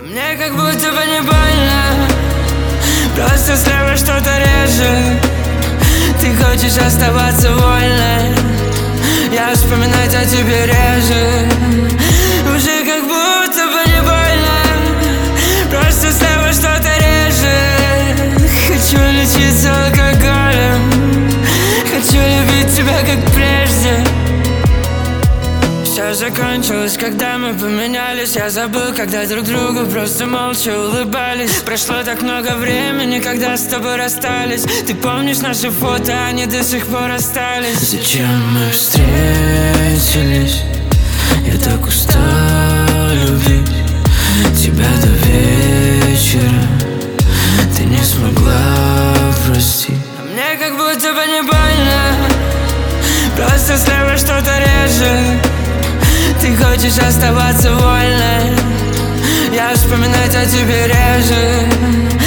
Мне как будто бы не больно, просто слева что-то режет. Ты хочешь оставаться вольной, я вспоминать о тебе реже. Уже как будто бы не больно, просто слева что-то режет. Хочу лечиться алкоголем, хочу любить тебя как прежде. Все закончилось, когда мы поменялись. Я забыл, когда друг другу просто молча улыбались. Прошло так много времени, когда с тобой расстались. Ты помнишь наши фото, они до сих пор остались. Зачем мы встретились? Я так устал любить тебя до вечера. Ты не смогла простить. Мне как будто бы не больно, просто слева что-то режет. Ты хочешь оставаться вольной, я вспоминать о тебе реже.